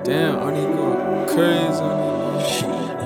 Damn, I need to go crazy on it.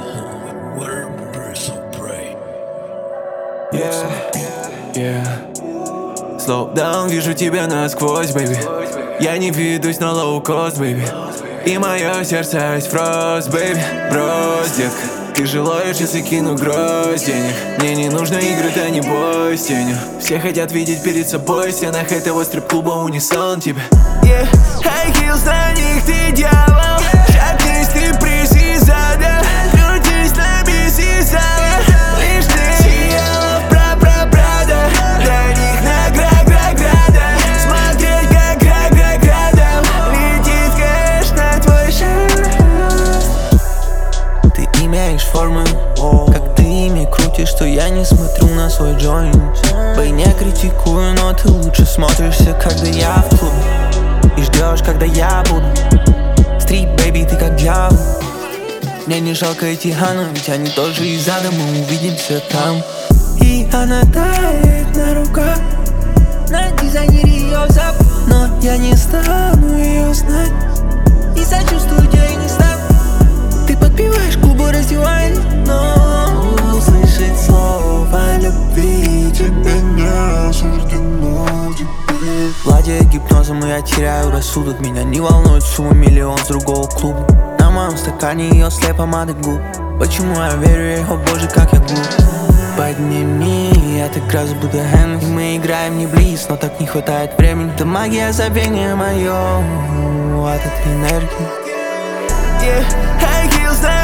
Slow down, вижу тебя насквозь, baby. Я не ведусь на лоу-кост, baby. И мое сердце есть фрост, baby. Брось, детка, ты желаешь, если кину гроздь денег. Мне не нужны игры, да не бойся тенью. Все хотят видеть перед собой в стенах этого стрип-клуба унисон тебе. High heels, на них ты дьявол. Шагнись, ты призи зада. Крутись на биси зала. Лишь ты сияла пра-пра-прада. Для них награда. Смотреть, как градом летит кэш на твой шаг. Ты имеешь форму, как ты ими крутишь, что я не смотрю на свой джойнт. Бэй, не критикую, но ты лучше смотришься, когда я в клубе. И ждешь, когда я буду. Стрит, бэйби, ты как дьявол. Мне не жалко эти ханы, ведь они тоже из ада. Мы увидимся там. И она тает на руках. На дизайнере ее зап. Но я не стану ее знать. И сочувствую тебе не став. Ты подпеваешь клубу, раздеваясь, но услышать слово любви тебе не суждено. Владея гипнозом, и я теряю рассудок. Меня не волнует сумма миллион с другого клуба. На моем стакане ее след помады губ. Почему я верю ей, о боже, как я глуп. Подними, я так раз буду хэнг. И мы играем не близ, но так не хватает времени. Это магия забвения мое от этой энергии. High heels,